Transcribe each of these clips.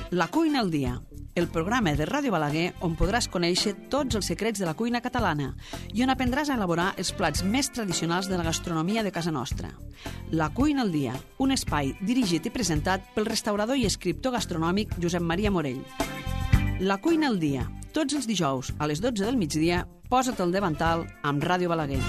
La cuina al dia, el programa de Ràdio Balaguer on podràs conèixer tots els secrets de la cuina catalana i on aprendràs a elaborar els plats més tradicionals de la gastronomia de casa nostra. La cuina al dia, un espai dirigit i presentat pel restaurador i escriptor gastronòmic Josep Maria Morell. La cuina al dia, tots els dijous a les 12 del migdia, posa't al davantal amb Ràdio Balaguer.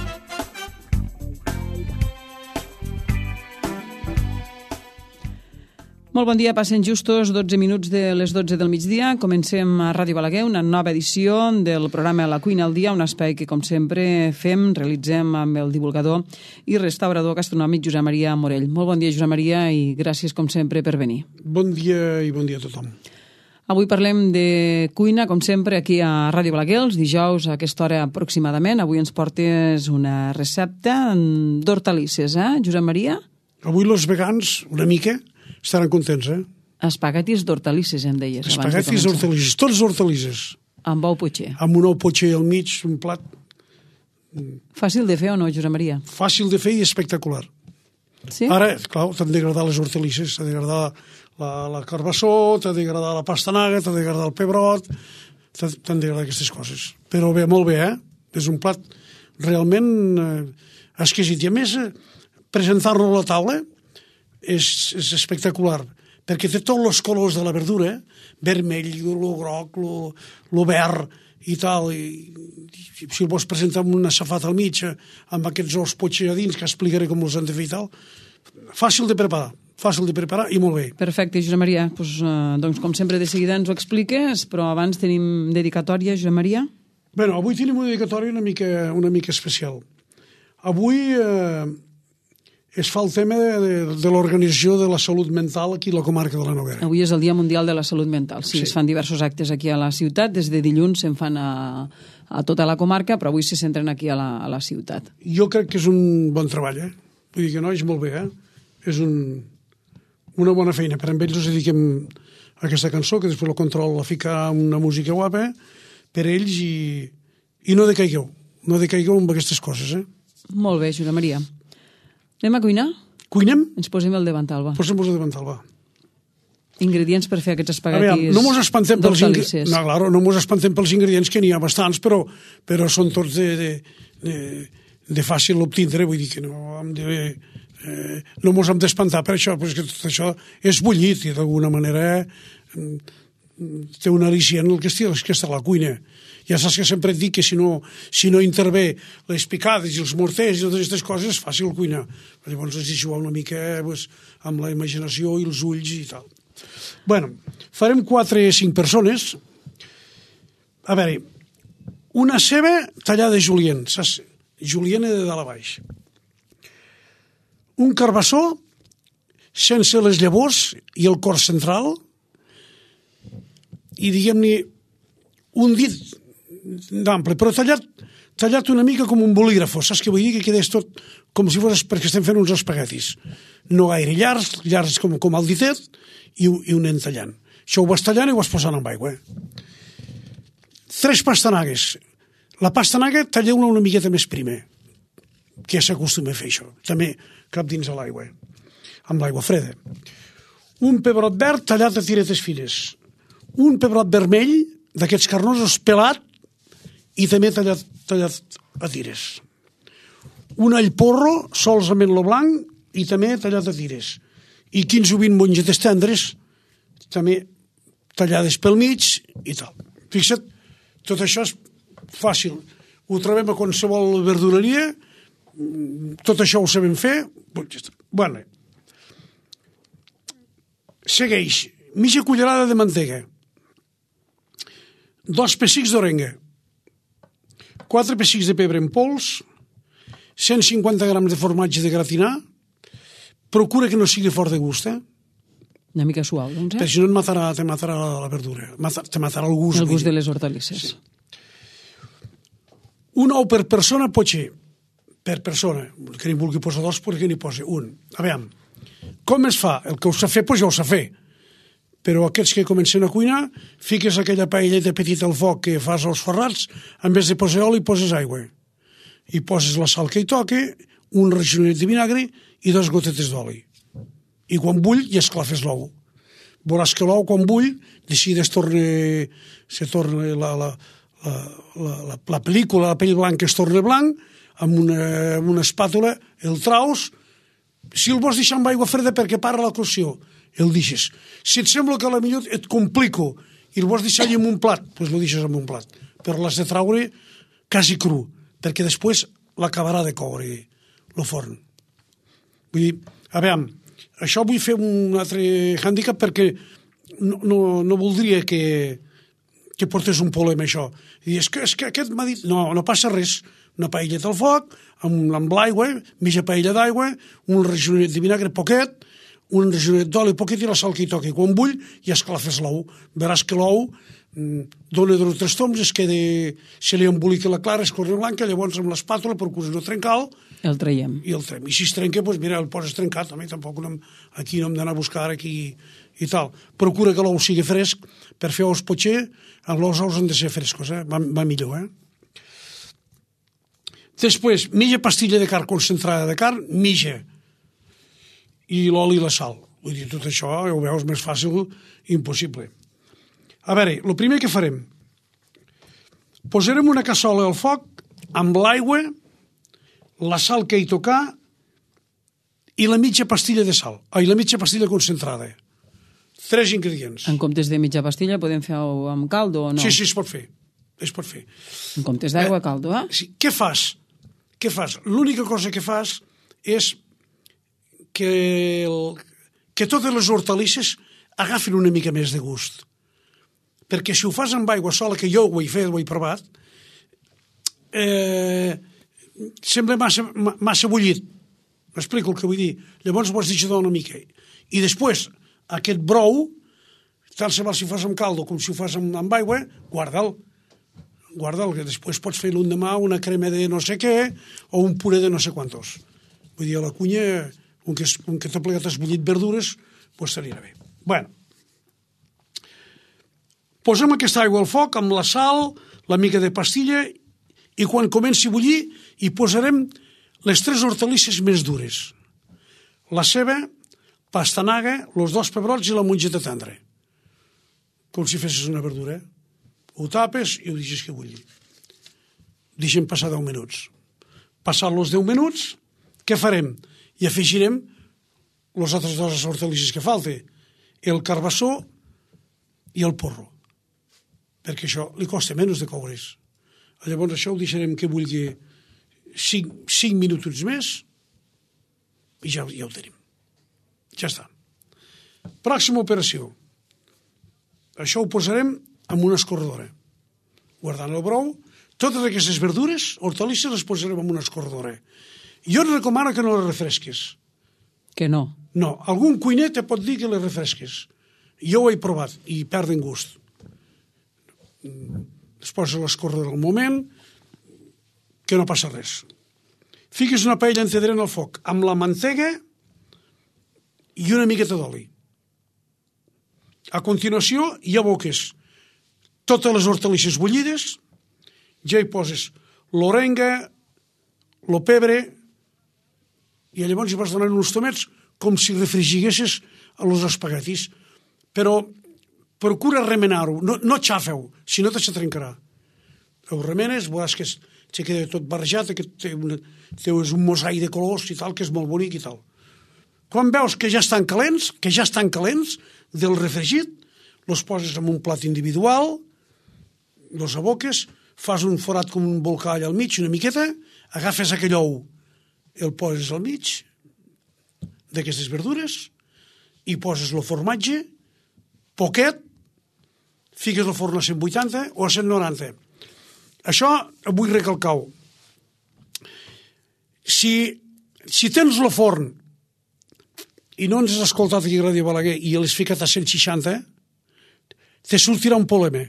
Molt bon dia, passen justos 12 minuts de les 12 del migdia. Comencem a Ràdio Balaguer una nova edició del programa La cuina al dia, un espai que, com sempre, realitzem amb el divulgador i restaurador gastronòmic Josep Maria Morell. Molt bon dia, Josep Maria, i gràcies, com sempre, per venir. Bon dia i bon dia a tothom. Avui parlem de cuina, com sempre, aquí a Ràdio Balaguer, els dijous a aquesta hora aproximadament. Avui ens portes una recepta d'hortalisses, Josep Maria? Avui els vegans, una mica, estaran contents, Espaguetis d'hortalisses, em deies. Espaguetis d'hortalisses, tots hortalisses. Amb ou potxer. Amb un ou potxer al mig, un plat. Fàcil de fer o no, Josep Maria? Fàcil de fer i espectacular. Sí? Ara, clar, t'han d'agradar les hortalisses, t'ha d'agradar la carbassó, t'ha d'agradar la pastanaga, t'ha d'agradar el pebrot, t'han d'agradar aquestes coses. Però bé, molt bé, És un plat realment exquisit. I a més, presentar-lo a la taula és espectacular, perquè té tots els colors de la verdura, vermell, el groc, el verd i tal, i si el vols presentar amb una safata al mig, amb aquests ous potxer a dins, que explicaré com els han de fer i tal, fàcil de preparar i molt bé. Perfecte, Josep Maria. Doncs, com sempre, de seguida ens ho expliques, però abans tenim dedicatòria, Josep Maria? Bé, avui tenim una dedicatòria una mica especial. Avui es fa el tema de l'Organització de la Salut Mental aquí a la comarca de la Noguera. Avui és el Dia Mundial de la Salut Mental. Sí, es fan diversos actes aquí a la ciutat. Des de dilluns se'n fan a tota la comarca, però avui se centren aquí a la ciutat. Jo crec que és un bon treball, Vull dir que no, és molt bé, És una bona feina. Per amb ells us dediquem aquesta cançó, que després el control la fica una música guapa, per ells, i no decaigueu. No decaigueu amb aquestes coses, Molt bé, Josep Maria. Anem a cuinar? Cuinem? Ens posem el davantal, va. Posem-nos el davantal, va. Ingredients per fer aquests espaguetis no mos espantem d'hortalisses. No mos espantem pels ingredients, que n'hi ha bastants, però són tots de fàcil obtindre, vull dir que no mos hem d'espantar per això, perquè tot això és bullit i d'alguna manera té un al·licient el que està a la cuina. Ja saps que sempre et dic que si no intervé les picades i els morters i totes aquestes coses, és fàcil cuinar. Llavors has de jugar una mica amb la imaginació i els ulls i tal. Bueno, farem 4 o 5 persones. A veure, una ceba tallada julienne, saps? Julienne de dalt a baix. Un carbassó sense les llavors i el cor central, i diguem-ne un dit d'ample, però tallat una mica com un bolígrafo, saps què vull dir? Que quedés tot com si fos perquè estem fent uns espaguetis. No gaire llargs com el ditet, i ho anem tallant. Això ho vas tallant i ho vas posant amb aigua. 3 pastanagues. La pastanaga talleu-la una miqueta més prima, que s'acostuma a fer això. També cap dins a l'aigua, amb l'aigua freda. Un pebrot verd tallat a tiretes fines. Un pebrot vermell, d'aquests carnosos, pelat, i també tallat a tires. Un all porro, solament lo blanc, i també tallat a tires. I 15 o 20 mongetes tendres, també tallades pel mig, i tal. Fixa't, tot això és fàcil. Ho trobem a qualsevol verdureria, tot això ho sabem fer. Bueno, segueix. Mitja cullerada de mantega. 2 pessics d'orenga. 4 pessics de pebre en pols, 150 grams de formatge de gratinar. Procura que no sigui fort de gust, Una mica suau, doncs, Perquè si no te matarà la verdura, te matarà el gust. El gust de les hortalisses. Sí. Un ou per persona potser, per persona, que n'hi vulgui posar 2, perquè n'hi posi 1. A veure, com es fa? El que ho sap fer, doncs ja ho sap fer. Però aquests que comencen a cuinar, fiques aquella paelleta petita al foc que fas als ferrats, en vez de posar oli, poses aigua. I poses la sal que hi toca, un rajonet de vinagre i 2 gotetes d'oli. I quan bull, ja esclafes l'ou. veuràs que l'ou, quan bull, de seguida se torna la pel·lícula, la pell blanca es torna blanc, amb una espàtula el traus. Si el vols deixar amb aigua freda perquè para la cocció, el deixes. Si et sembla que potser et complico i el vols deixar en un plat, doncs el deixes en un plat. Però l'has de traure quasi cru, perquè després l'acabarà de coure el forn. Vull dir, a veure, això vull fer un altre hàndicap perquè no voldria que portés un problema, això. I és que aquest m'ha dit, no passa res, una paella al foc, amb l'aigua, mitja paella d'aigua, un rajollet de vinagre poquet, un rajollet d'oli poquet i la sal que hi toqui. Quan bull, ja esclafes l'ou. Veràs que l'ou dona 2 o 3 toms, se li embolica la clara, es corre blanca, llavors amb l'espàtula procures no trencar-lo. El traiem. I si es trenca, doncs mira, el poses trencat, també tampoc aquí no hem d'anar a buscar aquí i tal. Procura que l'ou sigui fresc, per fer ous potxer, els ous han de ser frescos, va millor, Després, mitja pastilla de carn concentrada de carn, mitja, i l'oli i la sal. Vull dir, tot això, ja ho veus, més fàcil, impossible. A veure, el primer que farem, posarem una cassola al foc amb l'aigua, la sal que hi tocar i la mitja pastilla de sal, la mitja pastilla concentrada. 3 ingredients. En comptes de mitja pastilla podem fer amb caldo o no? Sí, es pot fer. En comptes d'aigua, caldo, Sí. Què fas? L'única cosa que fas és que totes les hortalisses agafin una mica més de gust. Perquè si ho fas amb aigua sola, que jo ho he fet, ho he provat, sembla massa bullit. M'explico el que vull dir. Llavors ho has deixat una mica. I després, aquest brou, tant se val si ho fas amb caldo com si ho fas amb aigua, guarda'l, que després pots fer l'endemà una crema de no sé què o un puré de no sé quantos. Vull dir, a la cuina, com que t'ha plegat esbollit verdures, doncs t'anirà bé. Bueno, posem aquesta aigua al foc amb la sal, la mica de pastilla, i quan comenci a bullir hi posarem les 3 hortalisses més dures. La ceba, pastanaga, els 2 pebrots i la mongeta tendra. Com si fessis una verdura. Ho tapes i ho deixes que bulli. Deixem passar 10 minuts. Passat els 10 minuts, què farem? I afegirem les altres 2 hortalisses que falten, el carbassó i el porro, perquè això li costa menys de coure's. Llavors això ho deixarem que bulli 5 minuts més i ja ho tenim. Ja està. Pròxima operació. Això ho posarem amb una escorredora. Guardant el brou, totes aquestes verdures, hortalisses, les posarem amb una escorredora. Jo et recomano que no les refresques. Que no? No, algun cuiner te pot dir que les refresques. Jo ho he provat i perden gust. Es posa l'escorredora al moment, que no passa res. Fiques una paella entera en el foc amb la mantega i una miqueta d'oli. A continuació hi aboques totes les hortalisses bullides, ja hi poses l'orenga, el pebre, i llavors hi vas donant uns tomets com si refrigiguessis els espaguetis. Però procura remenar-ho, no xafeu, si no se trencarà. Ho remenes, veuràs que se queda tot barrejat, que té un mosaic de colors i tal, que és molt bonic i tal. Quan veus que ja estan calents del refregit, els poses en un plat individual, els aboques, fas un forat com un volcà allà al mig, una miqueta, agafes aquell ou, el poses al mig d'aquestes verdures i poses el formatge, poquet, fiques el forn a 180 o a 190. Això vull recalcar-ho. Si tens el forn i no ens has escoltat aquí a Ràdio Balaguer i l'has ficat a 160, te sortirà un problema.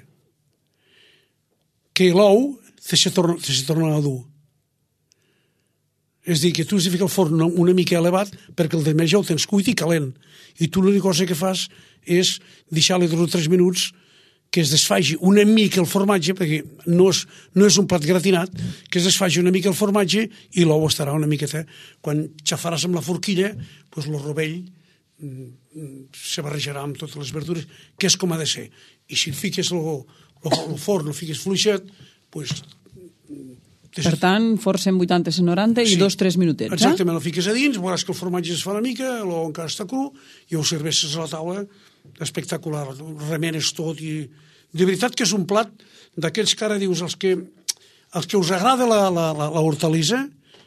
Que l'ou se tornarà dur. És a dir, que tu has de ficar el forn una mica elevat perquè el de més ja el tens cuit i calent. I tu l'única cosa que fas és deixar-li 2 o 3 minuts que es desfaci una mica el formatge, perquè no és un plat gratinat, que es desfaci una mica el formatge i l'ou estarà una miqueta. Quan xafaràs amb la forquilla, doncs el rovell se barrejarà amb totes les verdures, que és com ha de ser. I si fiques el forn, el fiques fluixet, doncs... Per tant, forn 180-190 i 2-3 minutets. Exactament, el fiques a dins, veuràs que el formatge es fa una mica, encara està cru, i ho serveixes a la taula, espectacular, remenes tot, i de veritat que és un plat d'aquells que ara dius, els que us agrada la hortalissa,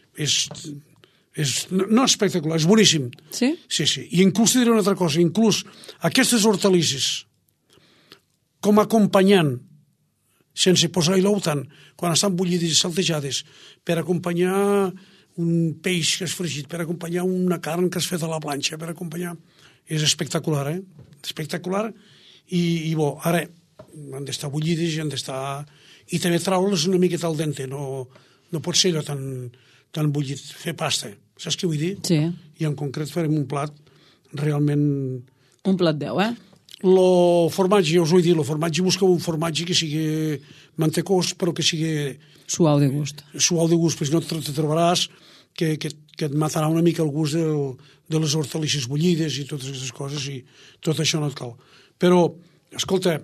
és no espectacular, és boníssim. Sí? Sí. I inclús te diré una altra cosa, inclús aquestes hortalisses, com acompanyant, sense posar-hi l'ou tant, quan estan bullides i saltejades, per acompanyar un peix que és fregit, per acompanyar una carn que és feta a la planxa, per acompanyar... És espectacular, espectacular, i bo, ara han d'estar bullides i han d'estar... I també traure'ls una miqueta al dente, no pot ser allò tan bullit, fer pasta, saps què vull dir? Sí. I en concret farem un plat realment... Un plat 10, El formatge, ja us ho he dit, el formatge busca un formatge que sigui mantecós, però que sigui... Suau de gust. Suau de gust, perquè no te trobaràs que et matarà una mica el gust de les hortalisses bullides i totes aquestes coses, i tot això no et cal. Però, escolta,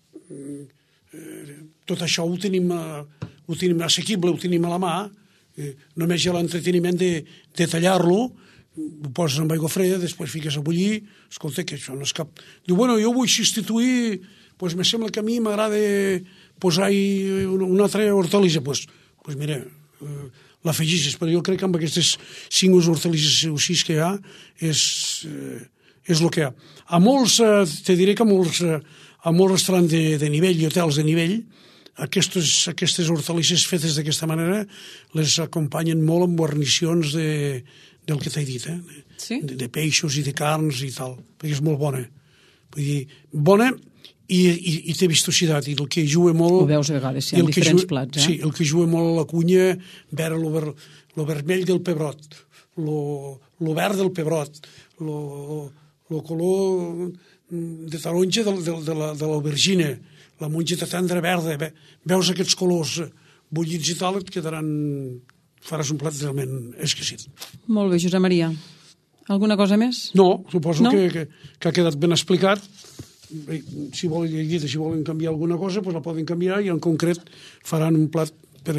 tot això ho tenim assequible, ho tenim a la mà, només hi ha l'entreteniment de tallar-lo, ho poses amb aigua freda, després fiques a bullir, escolta, que això no és cap... Diu, bueno, jo vull substituir, doncs me sembla que a mi m'agrada posar-hi una altra hortalissa, doncs mira, l'afegixes, però jo crec que amb aquestes 5 hortalisses o 6 que hi ha és el que hi ha. A molts, te diré que a molts restaurants de nivell i hotels de nivell, aquestes hortalisses fetes d'aquesta manera les acompanyen molt amb guarnicions del que t'he dit, Sí? de peixos i de carns i tal, perquè és molt bona. Vull dir, bona i té vistositat, i el que juga molt... Ho veus a vegades, hi ha diferents plats, Sí, el que juga molt a la cuina, veure el vermell del pebrot, el verd del pebrot, el color de taronja de l'aubergina, la mongeta tendra verda, veus aquests colors bullits i tal, et quedaran... faràs un plat realment exquisit. Molt bé, Josep Maria. Alguna cosa més? No, suposo que ha quedat ben explicat. Si volen canviar alguna cosa, doncs la poden canviar, i en concret faran un plat per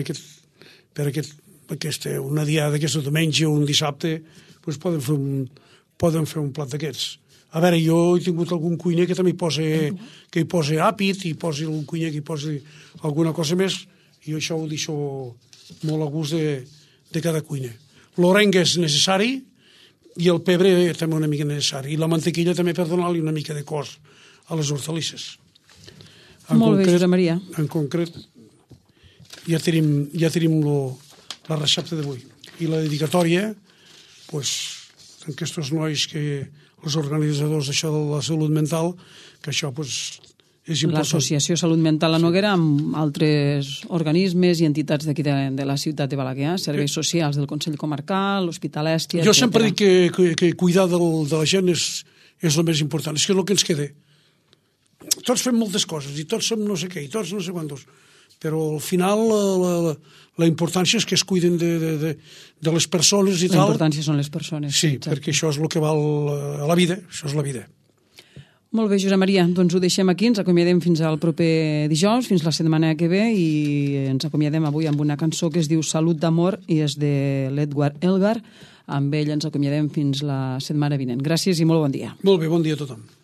una diada d'aquesta diumenge o un dissabte, doncs poden fer un plat d'aquests. A veure, jo he tingut algun cuiner que també hi posa àpid, i posi algun cuiner que hi posi alguna cosa més, i això ho deixo molt a gust de cada cuiner. L'orenga és necessari, i el pebre també una mica necessari, i la mantequilla també per donar-li una mica de cos a les hortalisses. Molt bé, Josep Maria. En concret, ja tenim la recepta d'avui. I la dedicatòria, doncs, en aquests nois els organitzadors d'això de la salut mental, que això, doncs, és important. L'Associació Salut Mental La Noguera, amb altres organismes i entitats d'aquí de la ciutat de Balaguer, serveis socials del Consell Comarcal, l'Hospital Èstia... Jo sempre dic que cuidar de la gent és el més important, és que és el que ens queda. Tots fem moltes coses, i tots som no sé què, i tots no sé quantos, però al final la importància és que es cuiden de les persones i tal. La importància són les persones. Sí, perquè això és el que val a la vida, això és la vida. Molt bé, Josep Maria, doncs ho deixem aquí, ens acomiadem fins al proper dijous, fins la setmana que ve, i ens acomiadem avui amb una cançó que es diu Salut d'amor, i és de l'Edward Elgar. Amb ell ens acomiadem fins la setmana vinent. Gràcies i molt bon dia. Molt bé, bon dia a tothom.